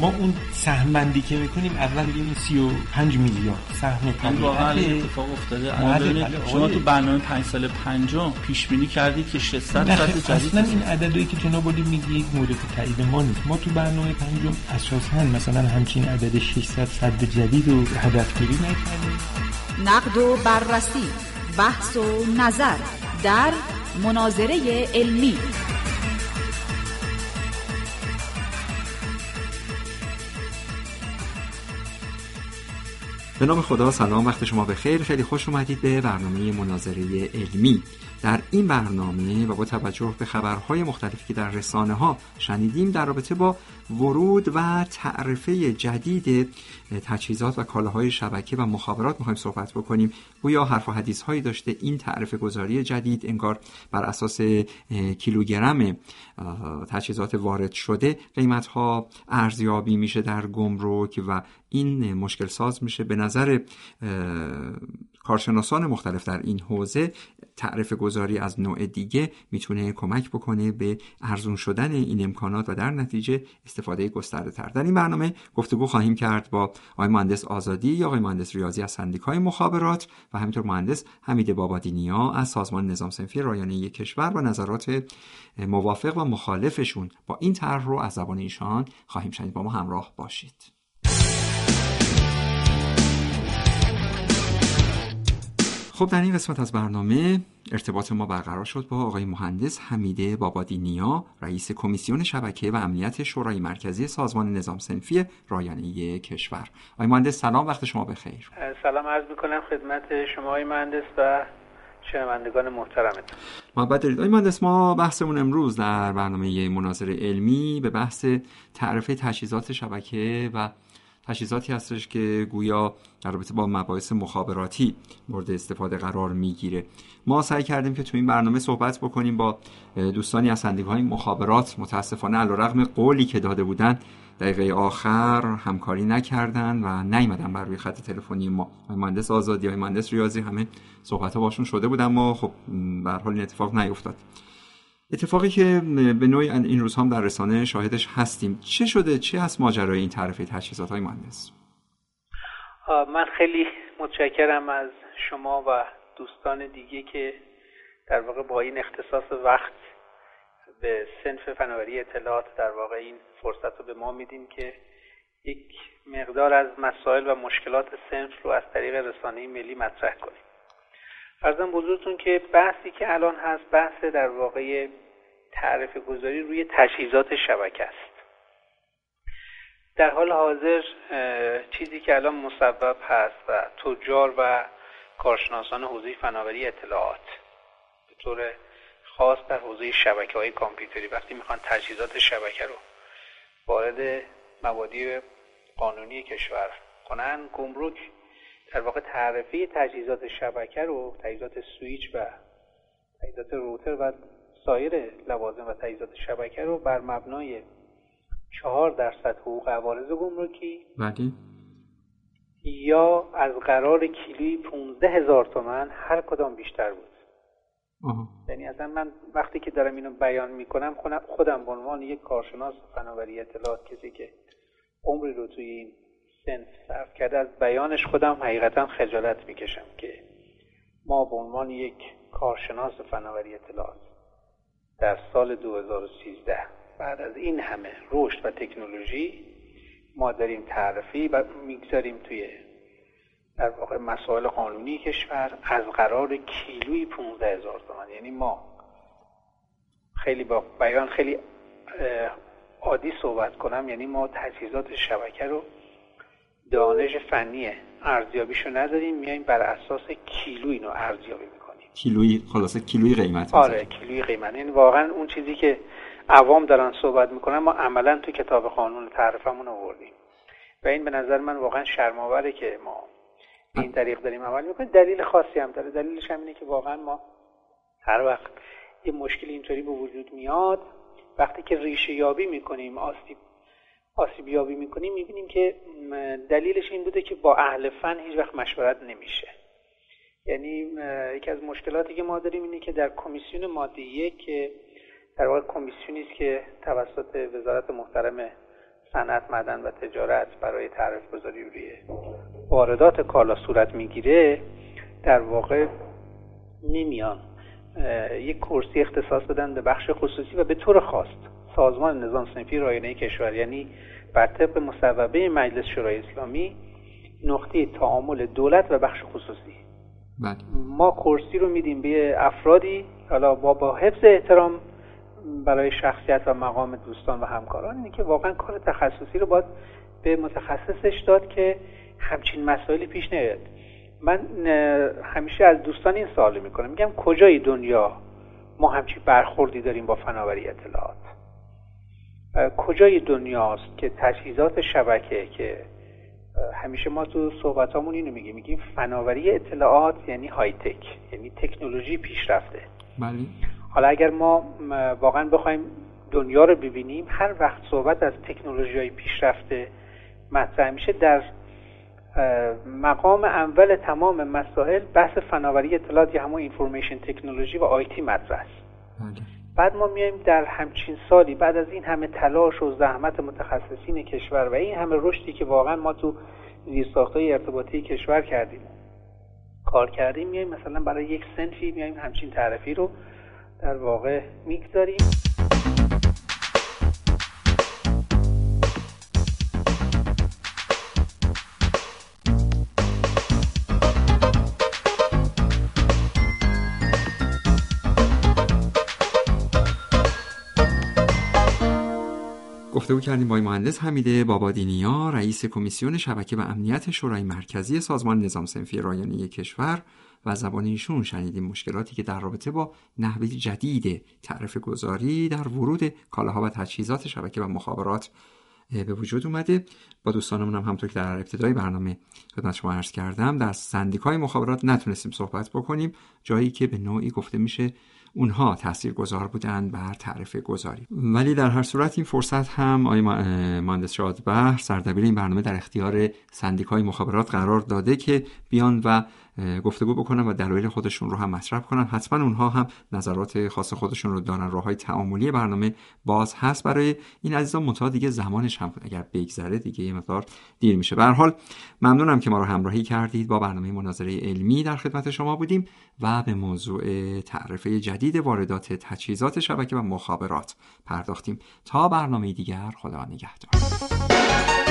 ما اون سهم بندی که میکنیم اول میگیم 35 میلیارد سهم طبیعی. واقعا اتفاق افتاده. شما تو برنامه 5 سال پنجم پیش بینی کردید که 600 سد جدید. اصلا این عددی که جناب عالی میگید مورد تایید ما نیست. ما تو برنامه پنجم اساساً مثلا همچین عدد 600 سد جدید رو هدف گیری نکردیم. نقد و بررسی، بحث و نظر در مناظره علمی. به نام خدا، سلام، وقت شما بخیر. خیلی خوش اومدید به برنامه مناظره علمی. در این برنامه و با توجه به خبرهای مختلفی که در رسانه‌ها شنیدیم در رابطه با ورود و تعرفه جدید تجهیزات و کالاهای شبکه و مخابرات می‌خوایم صحبت بکنیم. گویا حرف و حدیث‌هایی داشته این تعرفه گذاری جدید انگار بر اساس کیلوگرم تجهیزات وارد شده قیمت‌ها ارزیابی میشه در گمرک و این مشکل ساز میشه. به نظر کارشناسان مختلف در این حوزه تعرفه گذاری از نوع دیگه میتونه کمک بکنه به ارزون شدن این امکانات و در نتیجه استفاده گسترده تر. در این برنامه گفتگو خواهیم کرد با آقای مهندس آزادی یا آقای مهندس ریاضی از سندیکای مخابرات و همینطور مهندس حمید بابادینیا از سازمان نظام صنفی رایانه کشور و نظرات موافق و مخالفشون با این طرح رو از زبان ایشان خواهیم شنید. با ما همراه باشید. خب در این قسمت از برنامه ارتباط ما برقرار شد با آقای مهندس حمید بابادینیا، رئیس کمیسیون شبکه و امنیت شورای مرکزی سازمان نظام صنفی رایانه کشور. آقای مهندس سلام، وقت شما بخیر. سلام عرض میکنم خدمت شما آقای مهندس و شنوندگان محترمتون. محبت دارید. آقای مهندس، ما بحثمون امروز در برنامه مناظره علمی به بحث تعرفه تجهیزات شبکه و تجهیزاتی هستش که گویا در رابطه با مباحث مخابراتی مورد استفاده قرار میگیره. ما سعی کردیم که تو این برنامه صحبت بکنیم با دوستانی از سندیکای مخابرات. متاسفانه علیرغم قولی که داده بودن دقیقه آخر همکاری نکردن و نیومدن بر روی خط تلفنی ما. مهندس آزادی، مهندس ریاضی، همه صحبت‌ها باشون شده بود اما خب به هر حال این اتفاق نیفتاد. اتفاقی که به نوعی این روزها هم در رسانه شاهدش هستیم. چه شده؟ چه هست ماجرای این تعرفه تجهیزات های مهندس؟ من خیلی متشکرم از شما و دوستان دیگه که در واقع با این اختصاص وقت به صنف فناوری اطلاعات در واقع این فرصت رو به ما میدین که یک مقدار از مسائل و مشکلات صنف رو از طریق رسانه ملی مطرح کنیم. عرضم بزرگتون که بحثی که الان هست بحث در واقع تعرفه گذاری روی تجهیزات شبکه است. در حال حاضر چیزی که الان مسبب هست و تجار و کارشناسان حوزه فناوری اطلاعات به طور خاص در حوزه شبکه‌های کامپیوتری وقتی میخوان تجهیزات شبکه رو وارد مبادی قانونی کشور کنن، گمرک در واقع تعرفه تجهیزات شبکه رو، تجهیزات سویچ و تجهیزات روتر و سایر لوازم و تجهیزات شبکه رو بر مبنای 4% حقوق عوارض گمرکی یا از قرار کیلویی 15,000 تومان هر کدام بیشتر بود. یعنی اصلا من وقتی که دارم اینو بیان میکنم خودم به عنوان یک کارشناس فناوری اطلاعات، کسی که عمری رو توی این صنف صرف کرده، از بیانش خودم حقیقتا خجالت میکشم که ما به عنوان یک کارشناس فناوری اطلاعات در سال 2013 بعد از این همه رشد و تکنولوژی ما داریم تعرفی و میگذاریم توی در واقع مسائل قانونی کشور از قرار کیلویی 15,000 تومان. یعنی ما خیلی با بیان خیلی عادی صحبت کنم، یعنی ما تجهیزات شبکه رو دانش فنی ارزیابیشو نداریم، میایم بر اساس کیلو اینو ارزیابی میکنیم. کیلویی، خلاصه کیلویی قیمت. آره کیلویی قیمت. یعنی واقعا اون چیزی که عوام دارن صحبت میکنن ما عملا تو کتاب قانون تعرفمون آوردیم و این به نظر من واقعا شرم‌آوره که ما این طریق داریم عمل میکنیم. دلیل خاصی هم داره. دلیلش هم اینه که واقعا ما هر وقت یه مشکلی اینطوری به وجود میاد، وقتی که ریشه یابی میکنیم، آسیب یابی میکنیم، میبینیم که دلیلش این بوده که با اهل فن هیچ وقت مشورت نمیشه. یعنی یکی از مشکلاتی که ما داریم اینه که در کمیسیون ماده 1 که در واقع کمیسیونی است که توسط وزارت محترم صنعت، معدن و تجارت برای تعرفه گذاری روی واردات کالا صورت میگیره، در واقع نمیان یک کرسی اختصاص بدن به بخش خصوصی و به طور خاص سازمان نظام صنفی رایانه کشور، یعنی بر طبق مصوبه مجلس شورای اسلامی نقطه تعامل دولت و بخش خصوصی. بله. ما کرسی رو میدیم به افرادی، حالا با حفظ احترام برای شخصیت و مقام دوستان و همکاران، اینه که واقعا کار تخصصی رو باید به متخصصش داد که همچین مسائلی پیش نیاد. من همیشه از دوستان این سوال میکنم، میگم کجای دنیا ما همچین برخوردی داریم با فناوری اطلاعات؟ کجای دنیاست که تجهیزات شبکه، که همیشه ما تو صحبتامون اینو میگیم فناوری اطلاعات یعنی های تک، یعنی تکنولوژی پیشرفته. بله. حالا اگر ما واقعا بخوایم دنیا رو ببینیم، هر وقت صحبت از تکنولوژی‌های پیشرفته مطرح میشه، در مقام اول تمام مسائل بحث فناوری اطلاعات یا همون اینفورمیشن تکنولوژی و آیتی مطرح است. بعد ما میایم در همچین سالی بعد از این همه تلاش و زحمت متخصصین کشور و این همه رشدی که واقعا ما تو زیرساخت‌های ارتباطی کشور کردیم، کار کردیم، میایم مثلا برای یک صنفی میایم همچین تعرفی رو در واقع میگذاریم. گفتگو کردیم با مهندس حمید بابادینیا، رئیس کمیسیون شبکه و امنیت شورای مرکزی سازمان نظام صنفی رایانه کشور، و از زبان ایشون شنیدیم مشکلاتی که در رابطه با نحوه جدید تعرفه گذاری در ورود کالاها و تجهیزات شبکه و مخابرات به وجود اومده. با دوستانمون هم همونطور که در ابتدای برنامه خدمت شما عرض کردم، در سندیکای مخابرات نتونستیم صحبت بکنیم، جایی که به نوعی گفته میشه اونها تاثیرگذار بودند بر تعرفه گذاری. ولی در هر صورت این فرصت هم آقای مهندس شادبهر سردبیر این برنامه در اختیار سندیکای مخابرات قرار داده که بیان و گفتگو بکنن و دلایل خودشون رو هم مطرح کنن. حتما اونها هم نظرات خاص خودشون رو دارن. راههای تعاملی برنامه باز هست برای این عزیزان، منتها دیگه زمانش هم اگر بگذره دیگه یه مقدار دیر میشه. به هر حال ممنونم که ما رو همراهی کردید. با برنامه مناظره علمی در خدمت شما بودیم و به موضوع تعرفه جدید واردات تجهیزات شبکه و مخابرات پرداختیم. تا برنامه دیگر، خدا نگهدار.